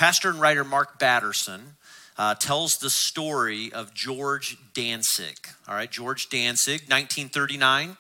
Pastor and writer Mark Batterson tells the story of George Dantzig. All right, George Dantzig, 1939.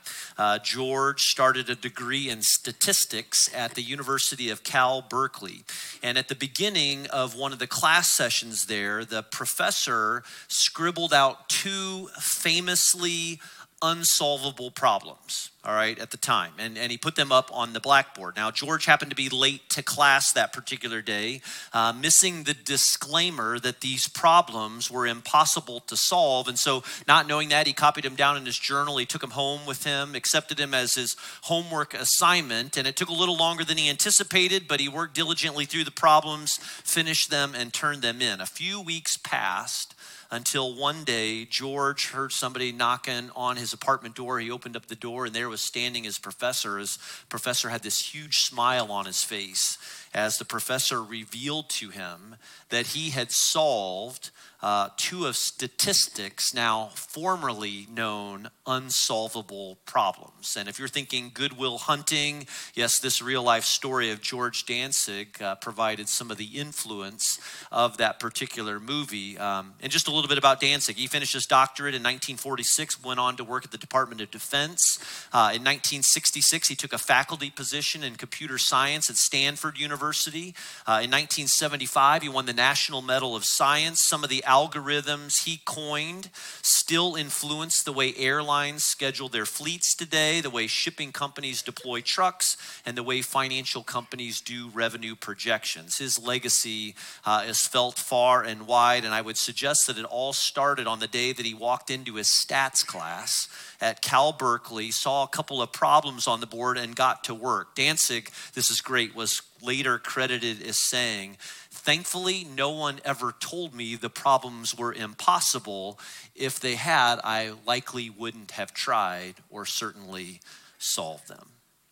George started a degree in statistics at the University of Cal Berkeley. And at the beginning of one of the class sessions there, the professor scribbled out two famously unsolvable problems, all right, at the time. And he put them up on the blackboard. Now, George happened to be late to class that particular day, missing the disclaimer that these problems were impossible to solve. And so not knowing that, he copied them down in his journal. He took them home with him, accepted them as his homework assignment. And it took a little longer than he anticipated, but he worked diligently through the problems, finished them, and turned them in. A few weeks passed until one day, George heard somebody knocking on his apartment door. He opened up the door, and there was standing his professor. His professor had this huge smile on his face as the professor revealed to him that he had solved two of statistics, now formerly known unsolvable problems. And if you're thinking Good Will Hunting, yes, this real life story of George Dantzig provided some of the influence of that particular movie. And just a little bit about Dantzig. He finished his doctorate in 1946, went on to work at the Department of Defense. In 1966, he took a faculty position in computer science at Stanford University. In 1975, he won the National Medal of Science. Some of the algorithms he coined still influence the way airlines schedule their fleets today, the way shipping companies deploy trucks, and the way financial companies do revenue projections. His legacy is felt far and wide, and I would suggest that it all started on the day that he walked into his stats class at Cal Berkeley, saw a couple of problems on the board, and got to work. Dantzig, this is great, was later credited as saying, "Thankfully, no one ever told me the problems were impossible. If they had, I likely wouldn't have tried or certainly solved them."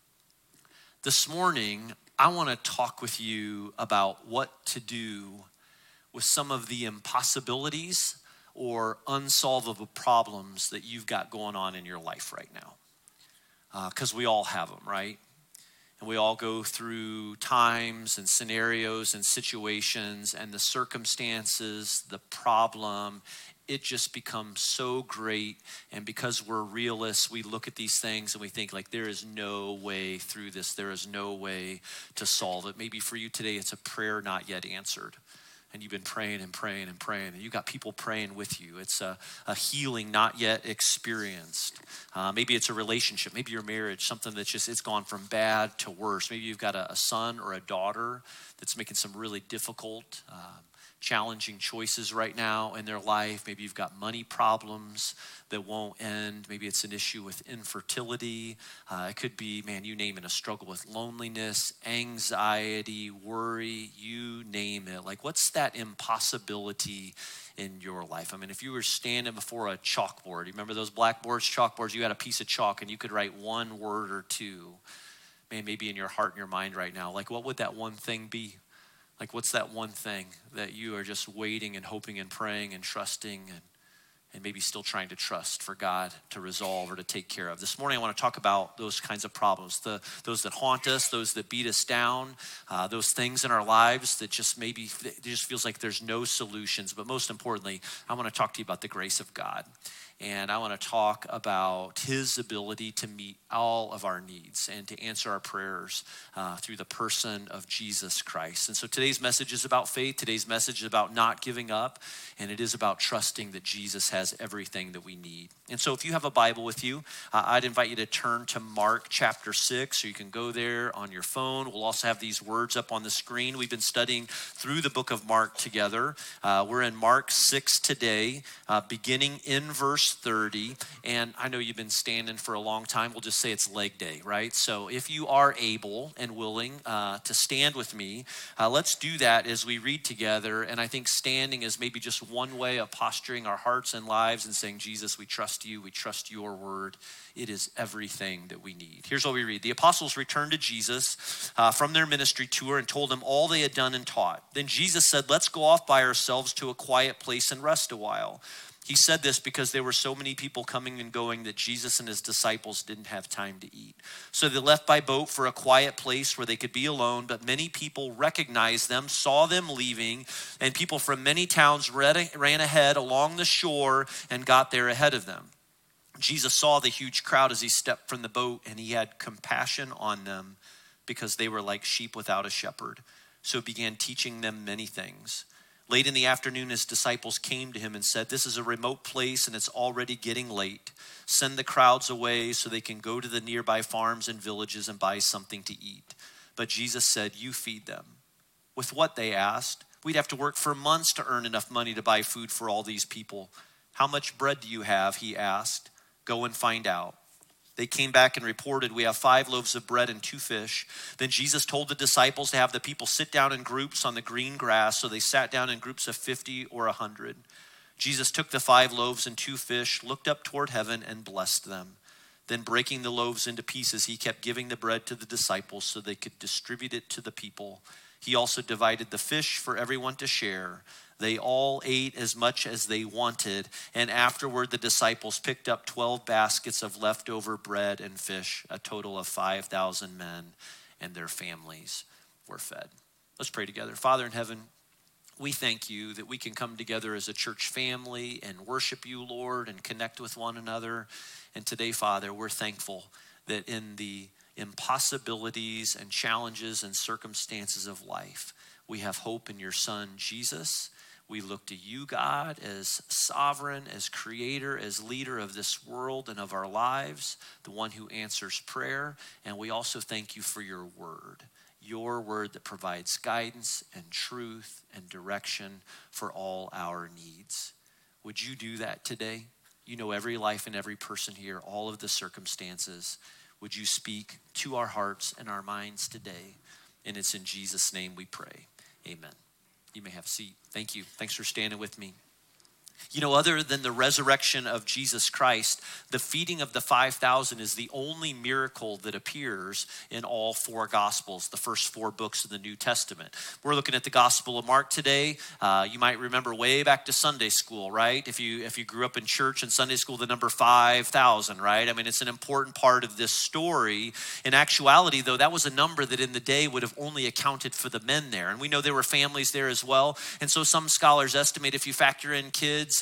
This morning, I want to talk with you about what to do with some of the impossibilities or unsolvable problems that you've got going on in your life right now. Because we all have them, right? And we all go through times and scenarios and situations, and the circumstances, the problem, it just becomes so great. And because we're realists, we look at these things and we think like, there is no way through this. There is no way to solve it. Maybe for you today, it's a prayer not yet answered. And you've been praying and praying and praying, and you've got people praying with you. It's a healing not yet experienced. Maybe it's a relationship, maybe your marriage, something that's just, it's gone from bad to worse. Maybe you've got a son or a daughter that's making some really difficult, challenging choices right now in their life. Maybe you've got money problems that won't end. Maybe it's an issue with infertility. It could be, man, you name it, a struggle with loneliness, anxiety, worry, you name it. Like, what's that impossibility in your life? I mean, if you were standing before a chalkboard, you remember those blackboards, chalkboards, you had a piece of chalk and you could write one word or two, man, maybe in your heart and your mind right now, like what would that one thing be? Like, what's that one thing that you are just waiting and hoping and praying and trusting and maybe still trying to trust for God to resolve or to take care of? This morning, I want to talk about those kinds of problems, those that haunt us, those that beat us down, those things in our lives that just maybe, it just feels like there's no solutions. But most importantly, I want to talk to you about the grace of God. And I want to talk about his ability to meet all of our needs and to answer our prayers through the person of Jesus Christ. And so today's message is about faith. Today's message is about not giving up. And it is about trusting that Jesus has everything that we need. And so if you have a Bible with you, I'd invite you to turn to Mark chapter 6. Or you can go there on your phone. We'll also have these words up on the screen. We've been studying through the book of Mark together. We're in Mark 6 today, beginning in verse 30. And I know you've been standing for a long time. We'll just say it's leg day, right? So if you are able and willing to stand with me, let's do that as we read together. And I think standing is maybe just one way of posturing our hearts and lives and saying, Jesus, we trust you. We trust your word. It is everything that we need. Here's what we read. The apostles returned to Jesus from their ministry tour and told him all they had done and taught. Then Jesus said, let's go off by ourselves to a quiet place and rest a while. He said this because there were so many people coming and going that Jesus and his disciples didn't have time to eat. So they left by boat for a quiet place where they could be alone, but many people recognized them, saw them leaving, and people from many towns ran ahead along the shore and got there ahead of them. Jesus saw the huge crowd as he stepped from the boat, and he had compassion on them because they were like sheep without a shepherd. So he began teaching them many things. Late in the afternoon, his disciples came to him and said, "This is a remote place and it's already getting late. Send the crowds away so they can go to the nearby farms and villages and buy something to eat." But Jesus said, "You feed them." "With what?" they asked. "We'd have to work for months to earn enough money to buy food for all these people." "How much bread do you have?" he asked. "Go and find out." They came back and reported, "We have 5 loaves of bread and 2 fish. Then Jesus told the disciples to have the people sit down in groups on the green grass, so they sat down in groups of 50 or 100. Jesus took the 5 loaves and 2 fish, looked up toward heaven, and blessed them. Then breaking the loaves into pieces, he kept giving the bread to the disciples so they could distribute it to the people. He also divided the fish for everyone to share. They all ate as much as they wanted, and afterward the disciples picked up 12 baskets of leftover bread and fish, a total of 5,000 men and their families were fed. Let's pray together. Father in heaven, we thank you that we can come together as a church family and worship you, Lord, and connect with one another. And today, Father, we're thankful that in the impossibilities and challenges and circumstances of life, we have hope in your Son, Jesus. We look to you, God, as sovereign, as creator, as leader of this world and of our lives, the one who answers prayer. And we also thank you for your word that provides guidance and truth and direction for all our needs. Would you do that today? You know every life and every person here, all of the circumstances. Would you speak to our hearts and our minds today? And it's in Jesus' name we pray. Amen. You may have a seat. Thank you. Thanks for standing with me. You know, other than the resurrection of Jesus Christ, the feeding of the 5,000 is the only miracle that appears in all 4 Gospels, the first 4 books of the New Testament. We're looking at the Gospel of Mark today. You might remember way back to Sunday school, right? If you grew up in church and Sunday school, the number 5,000, right? I mean, it's an important part of this story. In actuality, though, that was a number that in the day would have only accounted for the men there. And we know there were families there as well. And so some scholars estimate if you factor in kids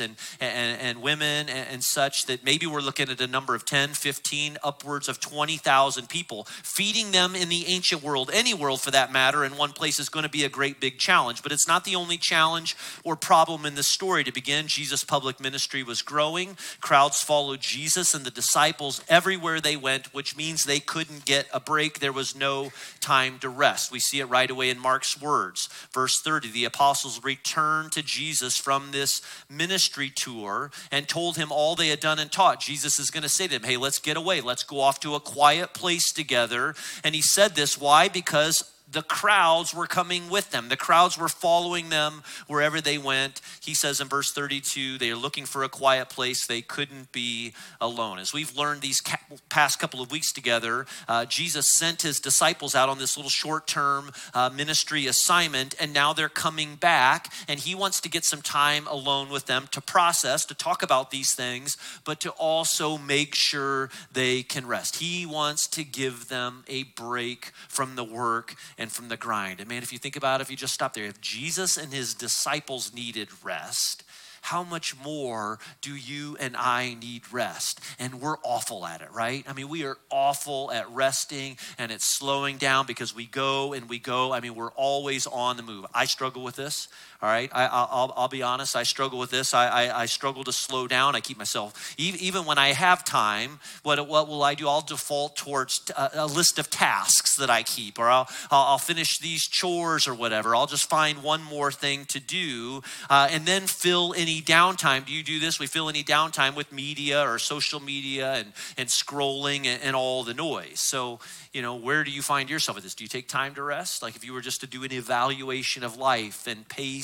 and women and such, that maybe we're looking at a number of 10, 15, upwards of 20,000 people. Feeding them in the ancient world, any world for that matter, in one place is going to be a great big challenge. But it's not the only challenge or problem in this story. To begin, Jesus' public ministry was growing. Crowds followed Jesus and the disciples everywhere they went, which means they couldn't get a break. There was no time to rest. We see it right away in Mark's words. Verse 30, the apostles returned to Jesus from this ministry tour and told him all they had done and taught. Jesus is going to say to them, "Hey, let's get away. Let's go off to a quiet place together." And he said this, why? Because the crowds were coming with them. The crowds were following them wherever they went. He says in verse 32, they are looking for a quiet place. They couldn't be alone. As we've learned these past couple of weeks together, Jesus sent his disciples out on this little short-term ministry assignment, and now they're coming back, and he wants to get some time alone with them to process, to talk about these things, but to also make sure they can rest. He wants to give them a break from the work and from the grind. And man, if you think about it, if you just stop there, if Jesus and his disciples needed rest, how much more do you and I need rest? And we're awful at it, right? I mean, we are awful at resting and at slowing down because we go and we go. I mean, we're always on the move. I struggle with this. All right, I'll be honest. I struggle with this. I struggle to slow down. I keep myself, even when I have time, what will I do? I'll default towards a list of tasks that I keep, or I'll finish these chores or whatever. I'll just find one more thing to do and then fill any downtime. Do you do this? We fill any downtime with media or social media and scrolling and all the noise. So, you know, where do you find yourself at this? Do you take time to rest? Like if you were just to do an evaluation of life and pace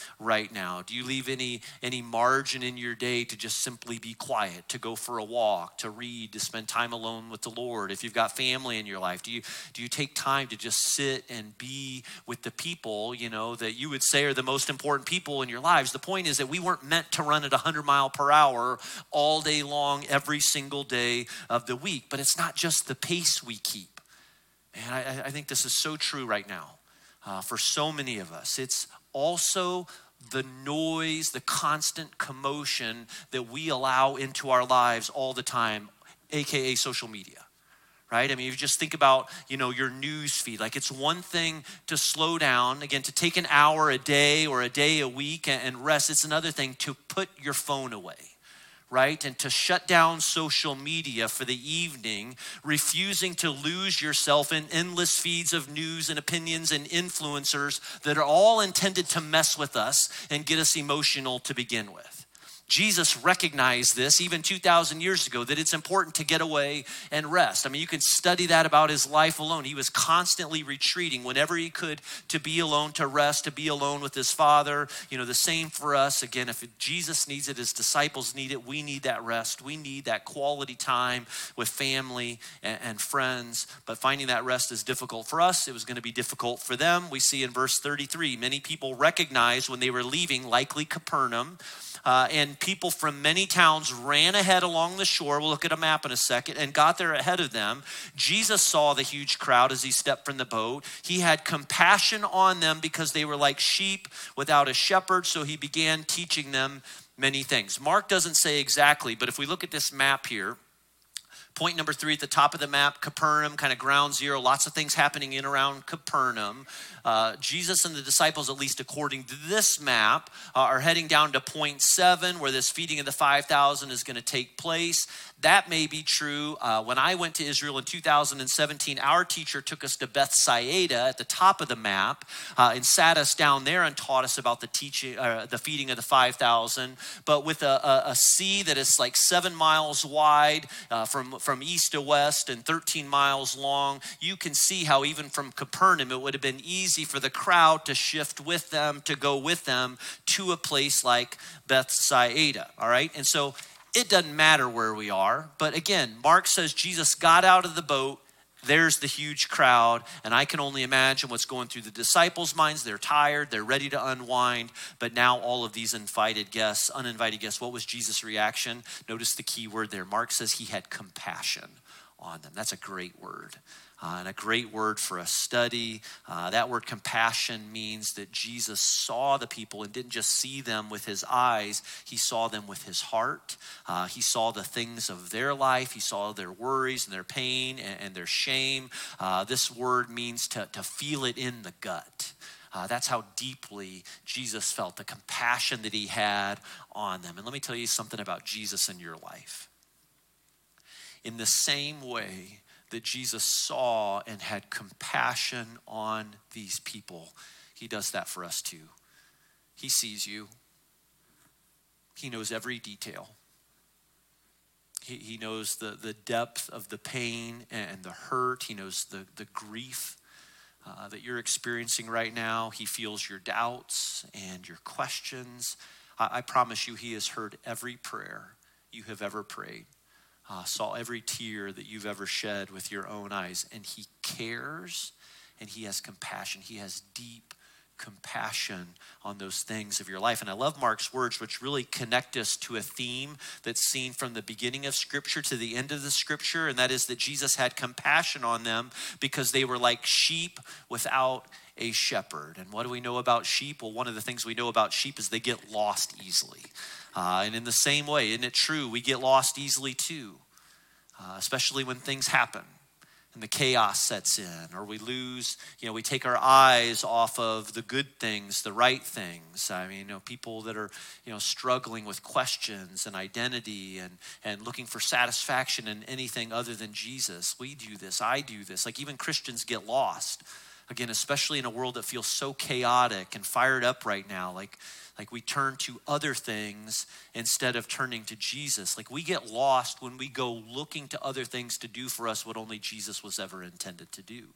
right now? Do you leave any margin in your day to just simply be quiet, to go for a walk, to read, to spend time alone with the Lord? If you've got family in your life, do you take time to just sit and be with the people, that you would say are the most important people in your lives? The point is that we weren't meant to run at 100 miles per hour all day long, every single day of the week. But it's not just the pace we keep. And I think this is so true right now for so many of us. It's also the noise, the constant commotion that we allow into our lives all the time, AKA social media. Right? I mean, if you just think about, your news feed, like it's one thing to slow down, again, to take an hour a day or a day a week and rest. It's another thing to put your phone away, right? And to shut down social media for the evening, refusing to lose yourself in endless feeds of news and opinions and influencers that are all intended to mess with us and get us emotional to begin with. Jesus recognized this even 2,000 years ago, that it's important to get away and rest. I mean, you can study that about his life alone. He was constantly retreating whenever he could to be alone, to rest, to be alone with his Father. The same for us. Again, if Jesus needs it, his disciples need it. We need that rest. We need that quality time with family and friends. But finding that rest is difficult for us. It was going to be difficult for them. We see in verse 33, many people recognized when they were leaving, likely Capernaum, and people from many towns ran ahead along the shore. We'll look at a map in a second, and got there ahead of them. Jesus saw the huge crowd as he stepped from the boat. He had compassion on them because they were like sheep without a shepherd, so he began teaching them many things. Mark doesn't say exactly, but if we look at this map here, point number 3 at the top of the map, Capernaum, kind of ground zero, lots of things happening in around Capernaum. Jesus and the disciples, at least according to this map, are heading down to point 7 where this feeding of the 5,000 is going to take place. That may be true. When I went to Israel in 2017, our teacher took us to Bethsaida at the top of the map and sat us down there and taught us about the feeding of the 5,000. But with a sea that is like 7 miles wide from east to west and 13 miles long, you can see how even from Capernaum, it would have been easy for the crowd to shift with them, to go with them to a place like Bethsaida, all right? And so it doesn't matter where we are. But again, Mark says Jesus got out of the boat. There's the huge crowd. And I can only imagine what's going through the disciples' minds. They're tired. They're ready to unwind. But now all of these uninvited guests, what was Jesus' reaction? Notice the key word there. Mark says he had compassion on them. That's a great word. And a great word for a study. That word compassion means that Jesus saw the people and didn't just see them with his eyes. He saw them with his heart. He saw the things of their life. He saw their worries and their pain and their shame. This word means to feel it in the gut. That's how deeply Jesus felt, the compassion that he had on them. And let me tell you something about Jesus in your life. In the same way that Jesus saw and had compassion on these people, he does that for us too. He sees you. He knows every detail. He knows the depth of the pain and the hurt. He knows the grief that you're experiencing right now. He feels your doubts and your questions. I promise you, he has heard every prayer you have ever prayed. Saw every tear that you've ever shed with your own eyes. And he cares and he has compassion. He has deep compassion on those things of your life. And I love Mark's words, which really connect us to a theme that's seen from the beginning of Scripture to the end of the Scripture. And that is that Jesus had compassion on them because they were like sheep without a shepherd. And what do we know about sheep? Well, one of the things we know about sheep is they get lost easily. And in the same way, isn't it true? We get lost easily too, especially when things happen and the chaos sets in, or we lose, we take our eyes off of the good things, the right things. I mean, people that are, struggling with questions and identity and looking for satisfaction in anything other than Jesus. We do this, I do this. Like even Christians get lost. Again, especially in a world that feels so chaotic and fired up right now, like we turn to other things instead of turning to Jesus. Like we get lost when we go looking to other things to do for us what only Jesus was ever intended to do.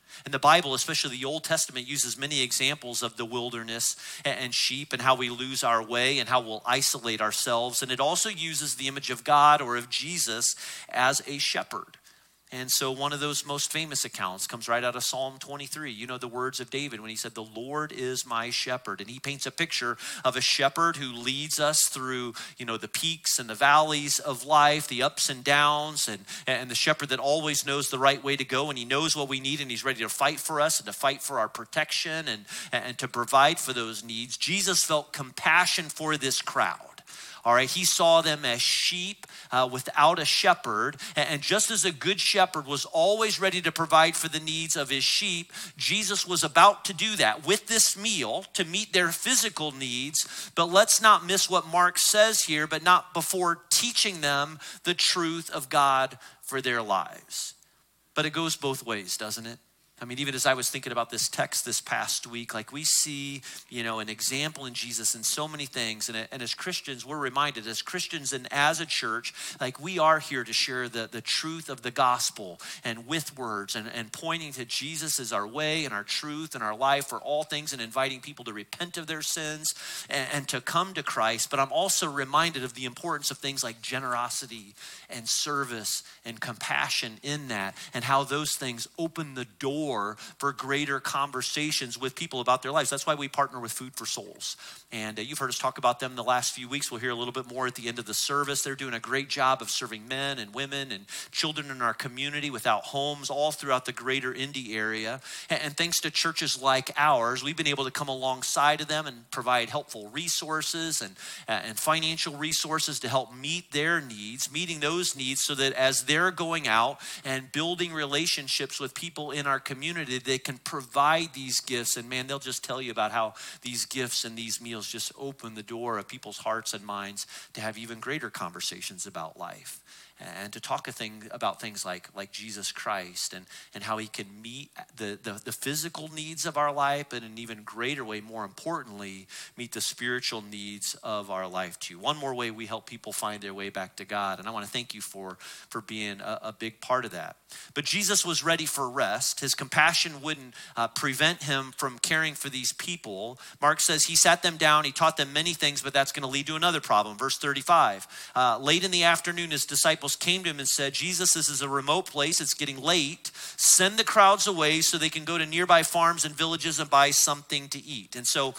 And the Bible, especially the Old Testament, uses many examples of the wilderness and sheep and how we lose our way and how we'll isolate ourselves. And it also uses the image of God or of Jesus as a shepherd. And so one of those most famous accounts comes right out of Psalm 23. You know the words of David when he said, "The Lord is my shepherd." And he paints a picture of a shepherd who leads us through, the peaks and the valleys of life, the ups and downs, and the shepherd that always knows the right way to go, and he knows what we need, and he's ready to fight for us and to fight for our protection and to provide for those needs. Jesus felt compassion for this crowd. All right, he saw them as sheep without a shepherd. And just as a good shepherd was always ready to provide for the needs of his sheep, Jesus was about to do that with this meal to meet their physical needs. But let's not miss what Mark says here, but not before teaching them the truth of God for their lives. But it goes both ways, doesn't it? I mean, even as I was thinking about this text this past week, like we see, an example in Jesus in so many things. And as Christians, we're reminded as Christians and as a church, like we are here to share the truth of the gospel and with words and pointing to Jesus as our way and our truth and our life for all things and inviting people to repent of their sins and to come to Christ. But I'm also reminded of the importance of things like generosity and service and compassion in that and how those things open the door for greater conversations with people about their lives. That's why we partner with Food for Souls. And you've heard us talk about them the last few weeks. We'll hear a little bit more at the end of the service. They're doing a great job of serving men and women and children in our community without homes all throughout the greater Indy area. And thanks to churches like ours, we've been able to come alongside of them and provide helpful resources and financial resources to help meet their needs, meeting those needs so that as they're going out and building relationships with people in our community, they can provide these gifts. And man, they'll just tell you about how these gifts and these meals just open the door of people's hearts and minds to have even greater conversations about life and to talk about things like Jesus Christ and how he can meet the physical needs of our life, but in an even greater way, more importantly, meet the spiritual needs of our life too. One more way we help people find their way back to God, and I want to thank you for being a big part of that. But Jesus was ready for rest. His compassion wouldn't prevent him from caring for these people. Mark says he sat them down, he taught them many things, but that's going to lead to another problem. Verse 35, late in the afternoon, his disciples came to him and said, "Jesus, this is a remote place. It's getting late. Send the crowds away so they can go to nearby farms and villages and buy something to eat." And so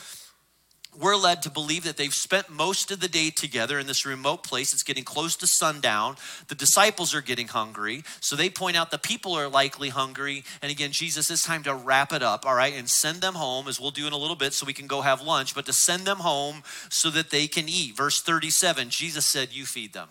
we're led to believe that they've spent most of the day together in this remote place. It's getting close to sundown. The disciples are getting hungry. So they point out the people are likely hungry. And again, Jesus, it's time to wrap it up, all right, and send them home, as we'll do in a little bit, so we can go have lunch, but to send them home so that they can eat. Verse 37, Jesus said, "You feed them."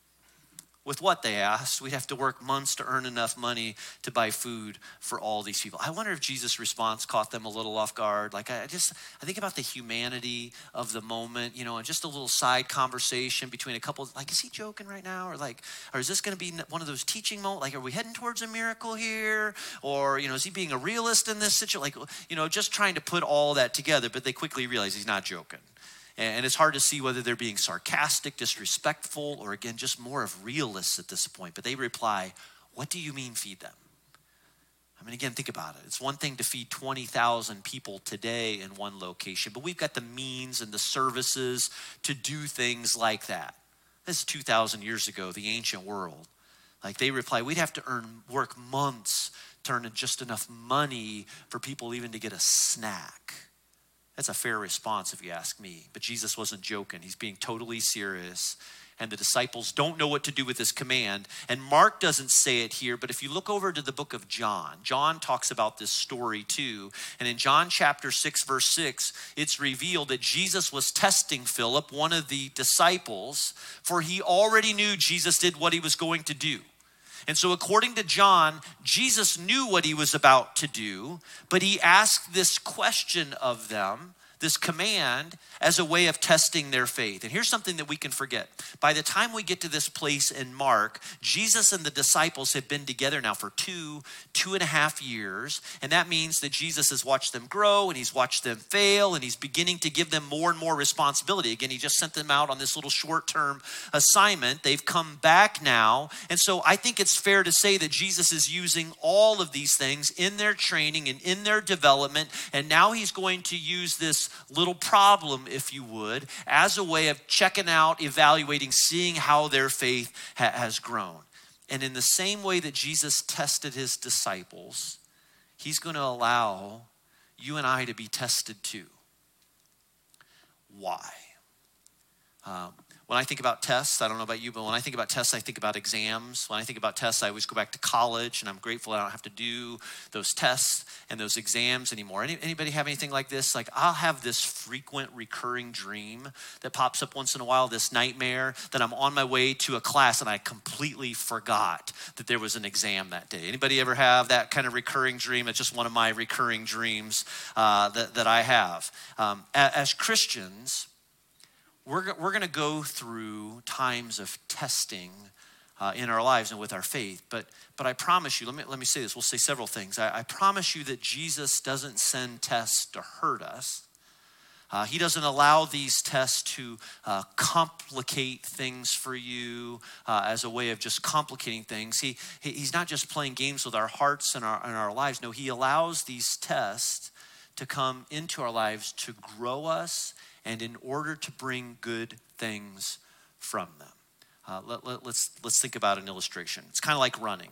With what, they asked? We'd have to work months to earn enough money to buy food for all these people. I wonder if Jesus' response caught them a little off guard. Like I think about the humanity of the moment, and just a little side conversation between a couple. Like, is he joking right now? Or is this going to be one of those teaching moments? Like, are we heading towards a miracle here? Or, is he being a realist in this situation? Like, just trying to put all that together. But they quickly realize he's not joking. And it's hard to see whether they're being sarcastic, disrespectful, or again, just more of realists at this point. But they reply, "What do you mean feed them?" I mean, again, think about it. It's one thing to feed 20,000 people today in one location, but we've got the means and the services to do things like that. This is 2,000 years ago, the ancient world. Like they reply, we'd have to work months to earn just enough money for people even to get a snack. That's a fair response if you ask me. But Jesus wasn't joking. He's being totally serious. And the disciples don't know what to do with this command. And Mark doesn't say it here, but if you look over to the book of John, John talks about this story too. And in John chapter 6, verse 6, it's revealed that Jesus was testing Philip, one of the disciples, for he already knew Jesus did what he was going to do. And so according to John, Jesus knew what he was about to do, but he asked this question of them this command as a way of testing their faith. And here's something that we can forget. By the time we get to this place in Mark, Jesus and the disciples have been together now for 2.5 years. And that means that Jesus has watched them grow and he's watched them fail and he's beginning to give them more and more responsibility. Again, he just sent them out on this little short-term assignment. They've come back now. And so I think it's fair to say that Jesus is using all of these things in their training and in their development. And now he's going to use this little problem, if you would, as a way of checking out, evaluating, seeing how their faith has grown. And in the same way that Jesus tested his disciples, he's going to allow you and I to be tested too. Why? When I think about tests, I don't know about you, but when I think about tests, I think about exams. When I think about tests, I always go back to college, and I'm grateful I don't have to do those tests and those exams anymore. Anybody have anything like this? Like, I'll have this frequent recurring dream that pops up once in a while, this nightmare that I'm on my way to a class and I completely forgot that there was an exam that day. Anybody ever have that kind of recurring dream? It's just one of my recurring dreams that I have. As Christians, we're going to go through times of testing in our lives and with our faith. But I promise you, let me say this. We'll say several things. I promise you that Jesus doesn't send tests to hurt us. He doesn't allow these tests to complicate things for you as a way of just complicating things. He's not just playing games with our hearts and our lives. No, he allows these tests to come into our lives to grow us and in order to bring good things from them. Let's think about an illustration. It's kind of like running.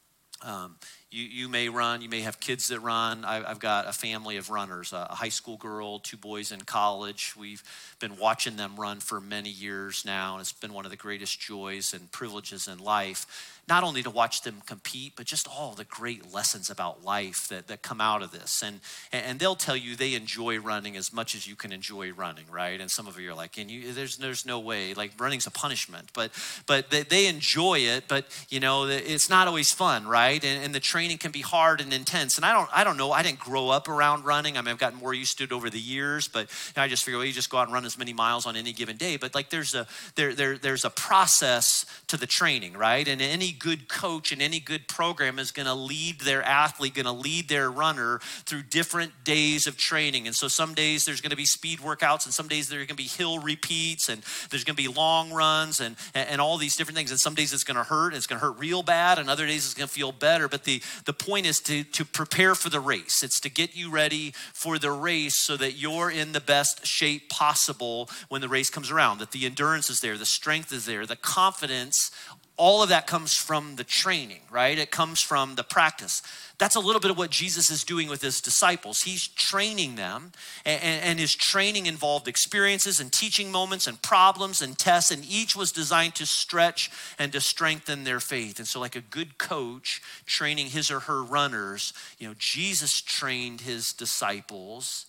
You may run, you may have kids that run. I've got a family of runners, a high school girl, 2 boys in college. We've been watching them run for many years now, and it's been one of the greatest joys and privileges in life. Not only to watch them compete, but just all the great lessons about life that come out of this. And they'll tell you they enjoy running as much as you can enjoy running, right? And some of you are like, there's no way, like running's a punishment. But they enjoy it, but it's not always fun, right? And the training can be hard and intense. And I don't know, I didn't grow up around running. I mean, I've gotten more used to it over the years, but I just figure, well, you just go out and run as many miles on any given day. But like there's a process to the training, right? And any good coach and any good program is going to lead their athlete, going to lead their runner through different days of training. And so some days there's going to be speed workouts, and some days there's going to be hill repeats, and there's going to be long runs and all these different things. And some days it's going to hurt, and it's going to hurt real bad, and other days it's going to feel better. But the point is to prepare for the race. It's to get you ready for the race so that you're in the best shape possible when the race comes around, that the endurance is there, the strength is there, the confidence. All of that comes from the training, right? It comes from the practice. That's a little bit of what Jesus is doing with his disciples. He's training them, and his training involved experiences and teaching moments and problems and tests, and each was designed to stretch and to strengthen their faith. And so like a good coach training his or her runners, Jesus trained his disciples,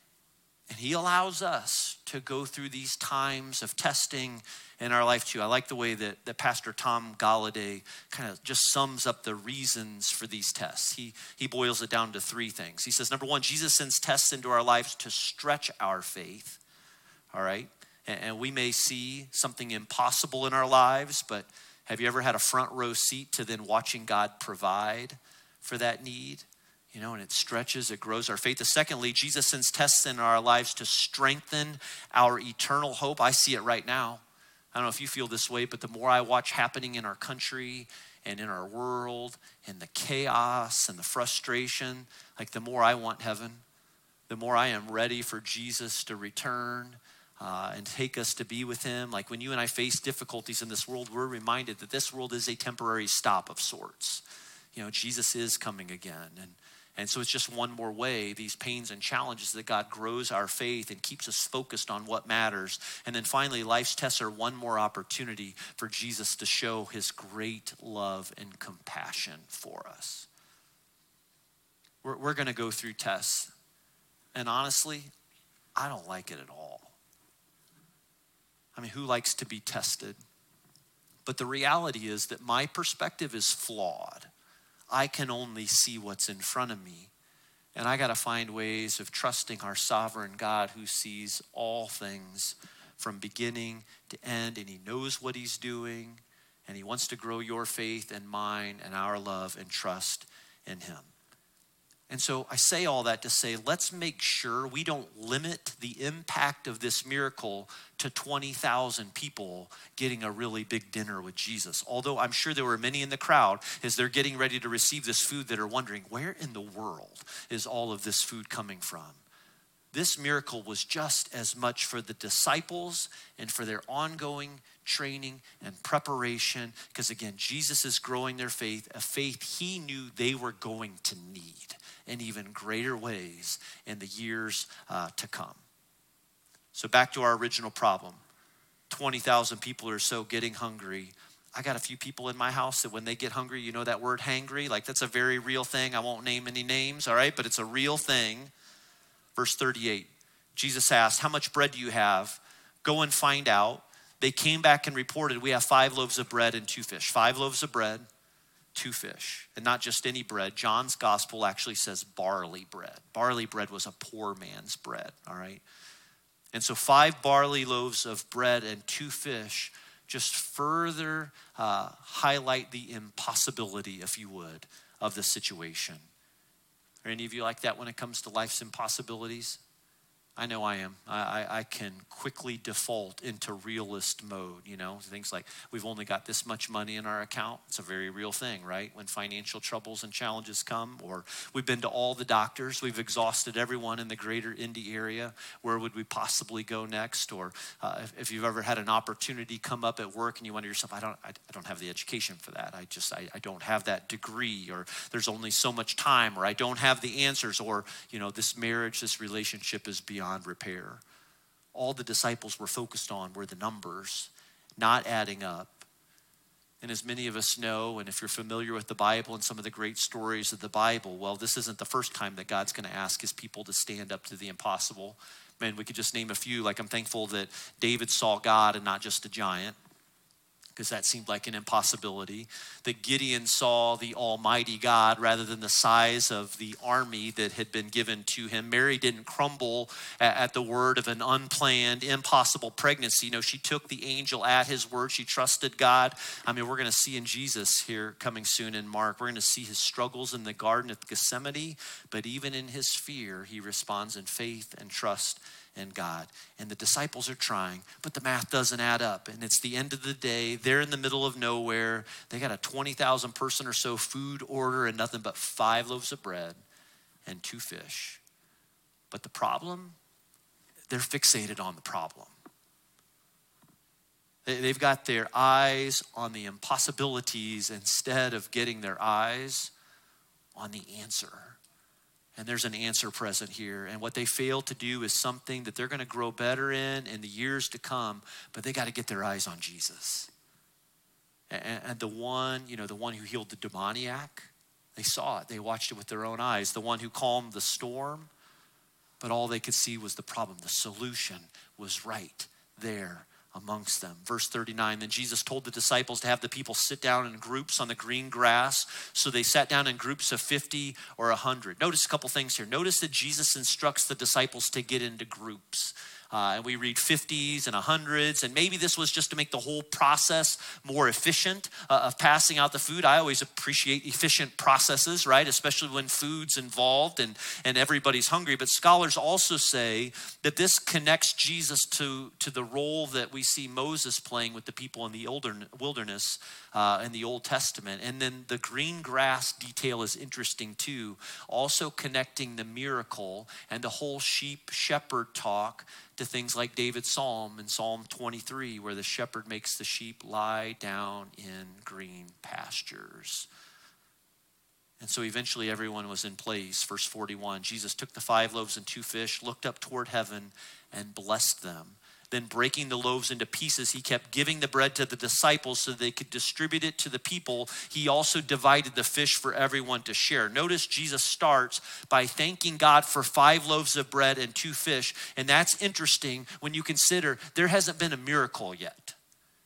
and he allows us to go through these times of testing in our life too. I like the way that Pastor Tom Galladay kind of just sums up the reasons for these tests. He boils it down to 3 things. He says, number 1, Jesus sends tests into our lives to stretch our faith, all right? And we may see something impossible in our lives, but have you ever had a front row seat to then watching God provide for that need? And it stretches, it grows our faith. Secondly, Jesus sends tests in our lives to strengthen our eternal hope. I see it right now. I don't know if you feel this way, but the more I watch happening in our country and in our world and the chaos and the frustration, like the more I want heaven, the more I am ready for Jesus to return and take us to be with him. Like when you and I face difficulties in this world, we're reminded that this world is a temporary stop of sorts. Jesus is coming again. And so it's just one more way, these pains and challenges, that God grows our faith and keeps us focused on what matters. And then finally, life's tests are one more opportunity for Jesus to show his great love and compassion for us. We're going to go through tests. And honestly, I don't like it at all. I mean, who likes to be tested? But the reality is that my perspective is flawed. I can only see what's in front of me. And I got to find ways of trusting our sovereign God who sees all things from beginning to end, and he knows what he's doing, and he wants to grow your faith and mine and our love and trust in him. And so I say all that to say, let's make sure we don't limit the impact of this miracle to 20,000 people getting a really big dinner with Jesus. Although I'm sure there were many in the crowd as they're getting ready to receive this food that are wondering, where in the world is all of this food coming from? This miracle was just as much for the disciples and for their ongoing training and preparation, because again, Jesus is growing their faith, a faith he knew they were going to need in even greater ways in the years to come. So back to our original problem, 20,000 people or so getting hungry. I got a few people in my house that when they get hungry, you know that word hangry? Like that's a very real thing. I won't name any names, all right? But it's a real thing. Verse 38, Jesus asked, how much bread do you have? Go and find out. They came back and reported, we have 5 loaves of bread and 2 fish. 5 loaves of bread, 2 fish. And not just any bread. John's gospel actually says barley bread. Barley bread was a poor man's bread, all right? And so 5 barley loaves of bread and 2 fish just further highlight the impossibility, if you would, of the situation. Are any of you like that when it comes to life's impossibilities? I know I am. I can quickly default into realist mode, you know, things like we've only got this much money in our account. It's a very real thing, right? When financial troubles and challenges come, or we've been to all the doctors, we've exhausted everyone in the greater Indy area. Where would we possibly go next? Or if you've ever had an opportunity come up at work and you wonder to yourself, I don't have the education for that. I don't have that degree, or there's only so much time, or I don't have the answers, or, you know, this marriage, this relationship is beyond repair. All the disciples were focused on were the numbers, not adding up. And as many of us know, and if you're familiar with the Bible and some of the great stories of the Bible, well, this isn't the first time that God's going to ask his people to stand up to the impossible. Man, we could just name a few. Like I'm thankful that David saw God and not just a giant, because that seemed like an impossibility. That Gideon saw the Almighty God rather than the size of the army that had been given to him. Mary didn't crumble at the word of an unplanned, impossible pregnancy. You know, she took the angel at his word. She trusted God. I mean, we're going to see in Jesus here coming soon in Mark, we're going to see his struggles in the Garden of Gethsemane, but even in his fear, he responds in faith and trust in God. And the disciples are trying, but the math doesn't add up. And it's the end of the day. They're in the middle of nowhere. They got a 20,000 person or so food order and nothing but 5 loaves of bread and 2 fish. But the problem, they're fixated on the problem. They've got their eyes on the impossibilities instead of getting their eyes on the answer. And there's an answer present here. And what they fail to do is something that they're going to grow better in the years to come, but they got to get their eyes on Jesus. And the one who healed the demoniac, they saw it. They watched it with their own eyes. The one who calmed the storm, but all they could see was the problem. The solution was right there amongst them. Verse 39, then Jesus told the disciples to have the people sit down in groups on the green grass. So they sat down in groups of 50 or 100. Notice a couple things here. Notice that Jesus instructs the disciples to get into groups. And we read 50s and 100s, and maybe this was just to make the whole process more efficient of passing out the food. I always appreciate efficient processes, right? Especially when food's involved and everybody's hungry. But scholars also say that this connects Jesus to the role that we see Moses playing with the people in the wilderness in the Old Testament. And then the green grass detail is interesting too, also connecting the miracle and the whole sheep shepherd talk to things like David's psalm in Psalm 23, where the shepherd makes the sheep lie down in green pastures. And so eventually everyone was in place. Verse 41, Jesus took the 5 loaves and 2 fish, looked up toward heaven and blessed them. Then breaking the loaves into pieces, he kept giving the bread to the disciples so they could distribute it to the people. He also divided the fish for everyone to share. Notice Jesus starts by thanking God for 5 loaves of bread and 2 fish. And that's interesting when you consider there hasn't been a miracle yet.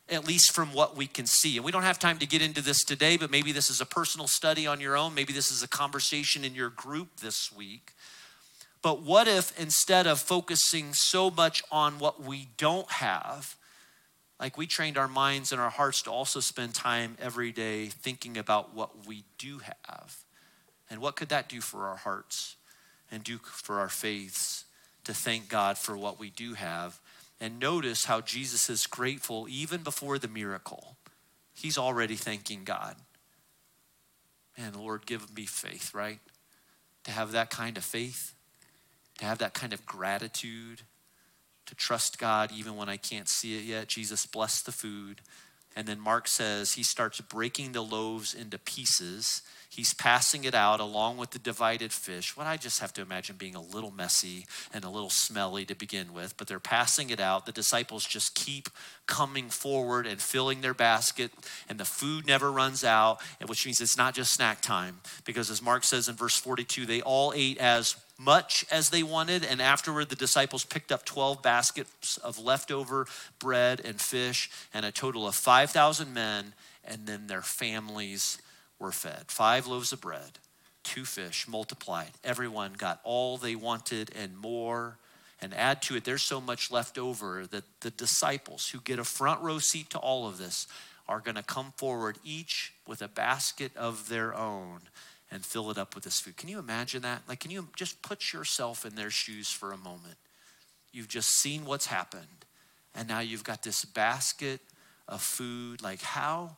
at least from what we can see. And we don't have time to get into this today, but maybe this is a personal study on your own. Maybe this is a conversation in your group this week. But what if instead of focusing so much on what we don't have, like we trained our minds and our hearts to also spend time every day thinking about what we do have? And what could that do for our hearts and do for our faiths, to thank God for what we do have? And notice how Jesus is grateful even before the miracle. He's already thanking God. And Lord, give me faith, right? To have that kind of faith, to have that kind of gratitude, to trust God even when I can't see it yet. Jesus blessed the food. And then Mark says he starts breaking the loaves into pieces. He's passing it out along with the divided fish. What I just have to imagine being a little messy and a little smelly to begin with, but they're passing it out. The disciples just keep coming forward and filling their basket, and the food never runs out, which means it's not just snack time, because as Mark says in verse 42, they all ate as much as they wanted, and afterward the disciples picked up 12 baskets of leftover bread and fish, and a total of 5,000 men, and then their families were fed. 5 loaves of bread, 2 fish multiplied. Everyone got all they wanted and more. And add to it, there's so much left over that the disciples, who get a front row seat to all of this, are going to come forward each with a basket of their own and fill it up with this food. Can you imagine that? Like, can you just put yourself in their shoes for a moment? You've just seen what's happened, and now you've got this basket of food. Like, how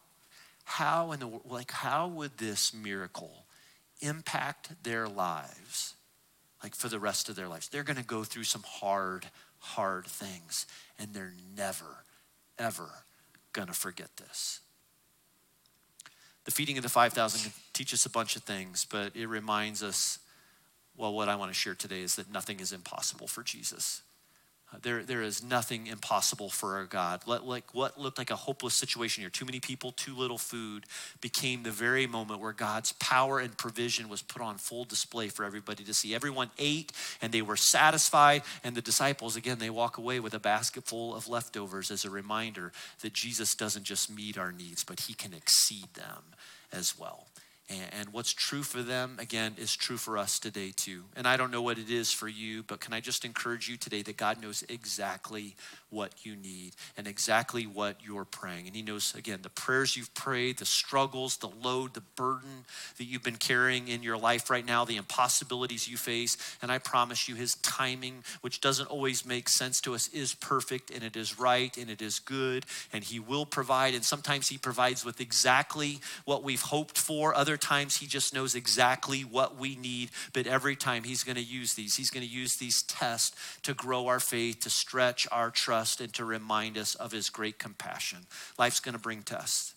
would this miracle impact their lives, like for the rest of their lives? They're going to go through some hard things, and they're never, ever going to forget this. The feeding of the 5,000 can teach us a bunch of things, but it reminds us, well, what I want to share today is that nothing is impossible for Jesus. There is nothing impossible for our God. Like what looked like a hopeless situation here, too many people, too little food, became the very moment where God's power and provision was put on full display for everybody to see. Everyone ate and they were satisfied, and the disciples, again, they walk away with a basket full of leftovers as a reminder that Jesus doesn't just meet our needs, but he can exceed them as well. And what's true for them, again, is true for us today too. And I don't know what it is for you, but can I just encourage you today that God knows exactly what you need and exactly what you're praying. And he knows, again, the prayers you've prayed, the struggles, the load, the burden that you've been carrying in your life right now, the impossibilities you face. And I promise you, his timing, which doesn't always make sense to us, is perfect, and it is right, and it is good, and he will provide. And sometimes he provides with exactly what we've hoped for. Other times he just knows exactly what we need, but every time he's going to use these. He's going to use these tests to grow our faith, to stretch our trust, and to remind us of his great compassion. Life's going to bring tests.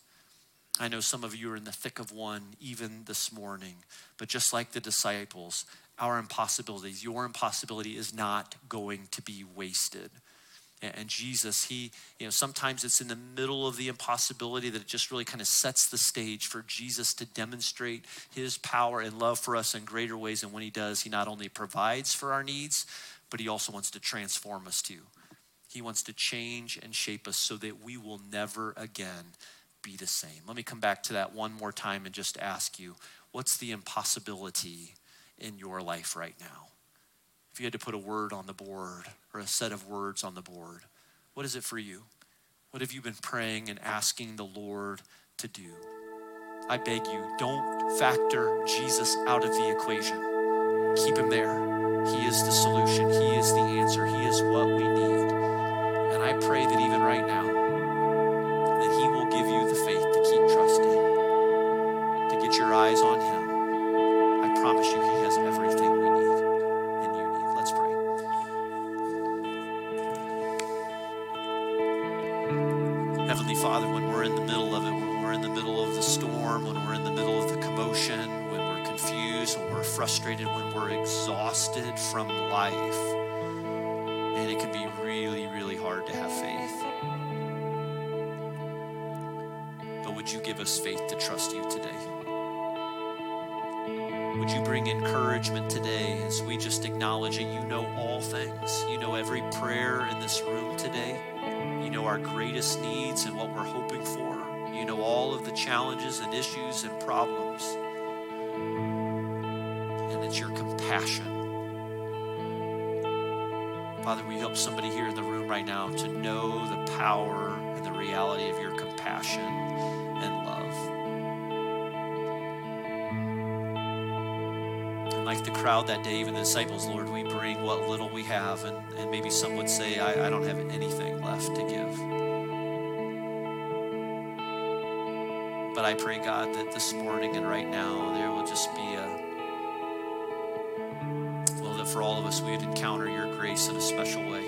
I know some of you are in the thick of one even this morning, but just like the disciples, our impossibilities, your impossibility is not going to be wasted. And Jesus, sometimes it's in the middle of the impossibility that it just really kind of sets the stage for Jesus to demonstrate his power and love for us in greater ways. And when he does, he not only provides for our needs, but he also wants to transform us too. He wants to change and shape us so that we will never again be the same. Let me come back to that one more time and just ask you, what's the impossibility in your life right now? If you had to put a word on the board or a set of words on the board, what is it for you? What have you been praying and asking the Lord to do? I beg you, don't factor Jesus out of the equation. Keep him there. He is the solution. He is the answer. He is what we need. And I pray that even right now, that he will give you the faith to keep trusting, to get your eyes on him. I promise you, he has everything we need and you need. Let's pray. Heavenly Father, when we're in the middle of it, when we're in the middle of the storm, when we're in the middle of the commotion, when we're confused, when we're frustrated, when we're exhausted from life, and it can be really, really hard to have faith. But would you give us faith to trust you today? Would you bring encouragement today as we just acknowledge that you know all things? You know every prayer in this room today. You know know our greatest needs and what we're hoping for. You know all of the challenges and issues and problems. And it's your compassion. Father, we help somebody here in the room right now to know the power and the reality of your compassion and love. And like the crowd that day, even the disciples, Lord, we bring what little we have. And maybe some would say, I don't have anything left to give. But I pray, God, that this morning and right now, there will just be that for all of us, we would encounter your grace in a special way.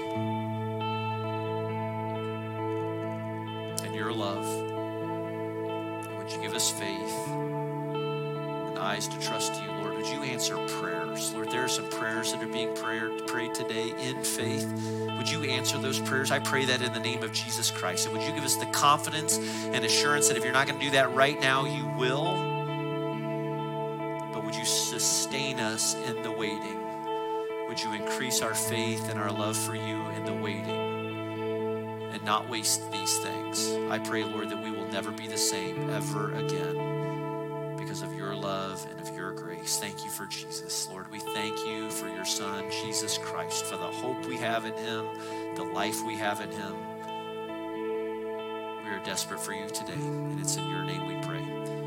And your love. And would you give us faith and eyes to trust you, Lord? Would you answer prayers? Lord, there are some prayers that are being prayed today in faith. Would you answer those prayers? I pray that in the name of Jesus Christ. And would you give us the confidence and assurance that if you're not going to do that right now, you will? But would you sustain us in the waiting? Would you increase our faith and our love for you in the waiting and not waste these things? I pray, Lord, that we will never be the same ever again because of your love and of your grace. Thank you for Jesus. Lord, we thank you for your Son, Jesus Christ, for the hope we have in him, the life we have in him. We are desperate for you today, and it's in your name we pray.